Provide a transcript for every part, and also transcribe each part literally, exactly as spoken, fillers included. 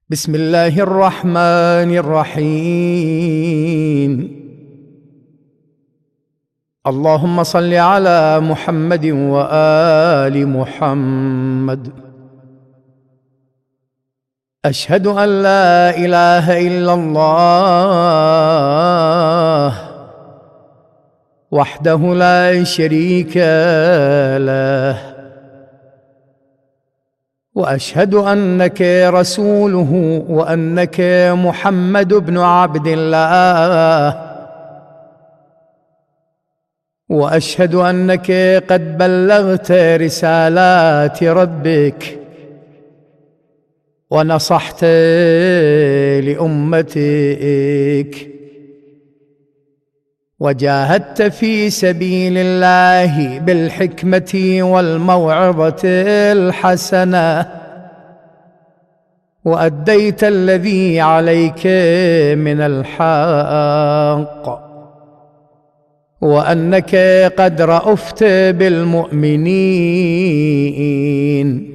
بسم الله الرحمن الرحيم. اللهم صل على محمد وآل محمد. أشهد أن لا إله إلا الله وحده لا شريك له، وأشهد أنك رسوله وأنك محمد بن عبد الله، وأشهد أنك قد بلغت رسالات ربك ونصحت لأمتك وجاهدت في سبيل الله بالحكمة والموعظة الحسنة، وأديت الذي عليك من الحق، وأنك قد رأفت بالمؤمنين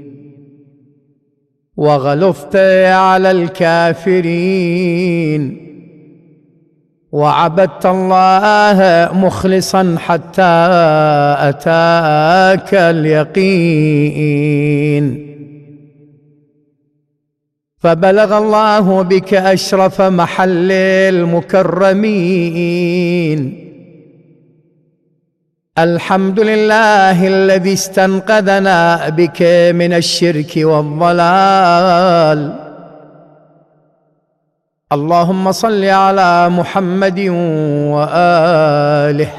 وغلظت على الكافرين، وعبدت الله مخلصا حتى أتاك اليقين، فبلغ الله بك أشرف محل المكرمين. الحمد لله الذي استنقذنا بك من الشرك والضلال. اللهم صل على محمد وآله،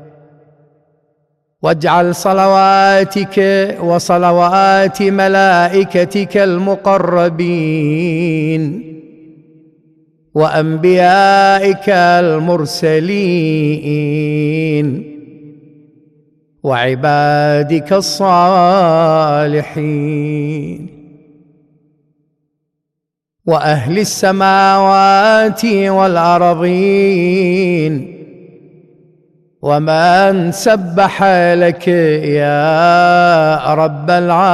واجعل صلواتك وصلوات ملائكتك المقربين وأنبيائك المرسلين وعبادك الصالحين وأهل السماوات والأرضين ومن سبح لك يا رب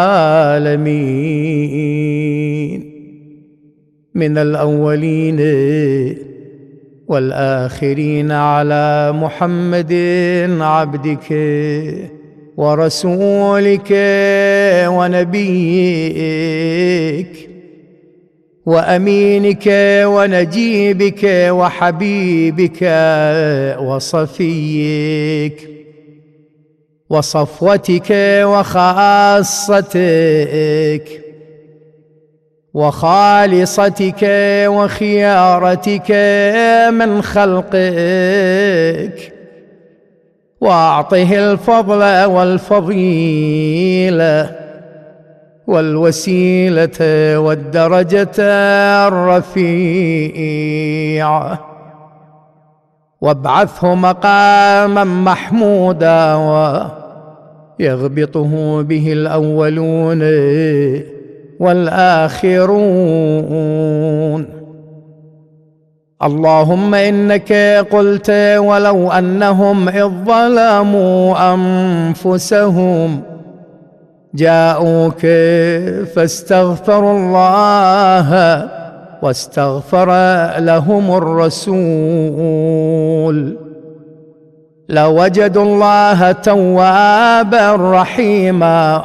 العالمين من الأولين والآخرين على محمد عبدك ورسولك ونبيك وأمينك ونجيبك وحبيبك وصفيك وصفوتك وخاصتك وخالصتك وخيارتك من خلقك، وأعطه الفضل والفضيلة والوسيلة والدرجة الرفيعة، وابعثه مقاما محمودا ويغبطه به الأولون والآخرون. اللهم إنك قلت ولو أنهم إذ ظلموا أنفسهم جاءوك فاستغفروا الله واستغفر لهم الرسول لوجدوا الله توابا رحيما.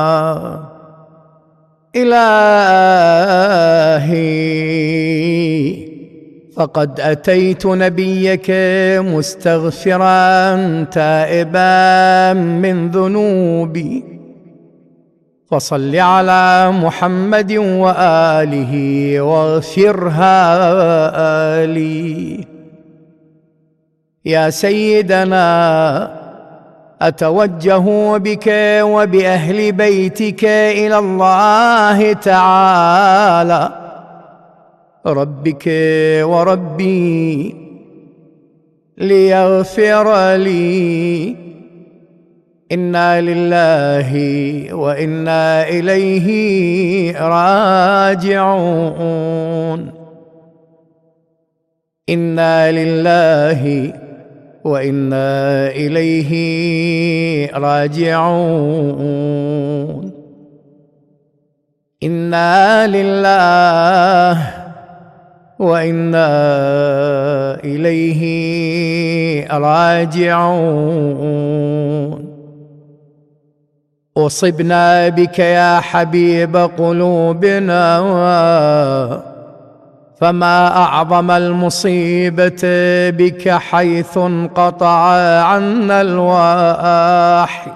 إلهي فقد أتيت نبيك مستغفرا تائبا من ذنوبي، فصل على محمد وآله واغفرها لي. يا سيدنا أتوجه بك وبأهل بيتك إلى الله تعالى ربك وربي ليغفر لي. إنا لله وإنا إليه راجعون. إنا لله وإنا إليه راجعون. إنا لله وإنا إليه راجعون. أصبنا بك يا حبيب قلوبنا، فما أعظم المصيبة بك حيث انقطع عنا الواحي،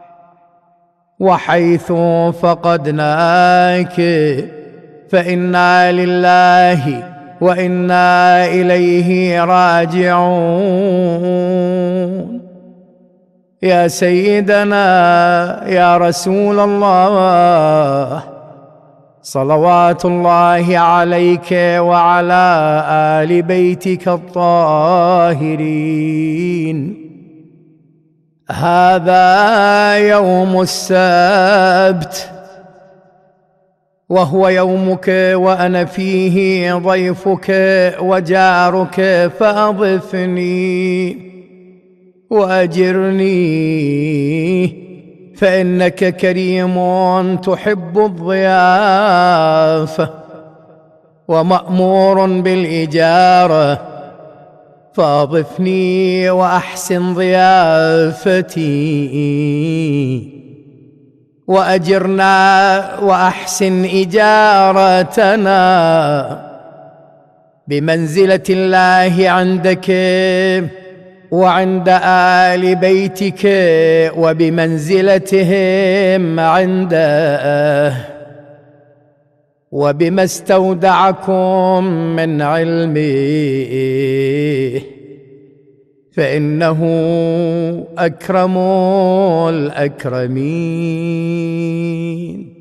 وحيث فقدناك فإنا لله وإنا إليه راجعون. يا سيدنا يا رسول الله، صلوات الله عليك وعلى آل بيتك الطاهرين. هذا يوم السبت، وهو يومك وأنا فيه ضيفك وجارك، فأضفني وأجرني، فإنك كريم تحب الضيافة ومأمور بالإجارة، فأضفني وأحسن ضيافتي، وأجرنا وأحسن إجارتنا بمنزلة الله عندك وعند آل بيتك، وبمنزلتهم عنده، وبما استودعكم من علمه، فإنه أكرم الأكرمين.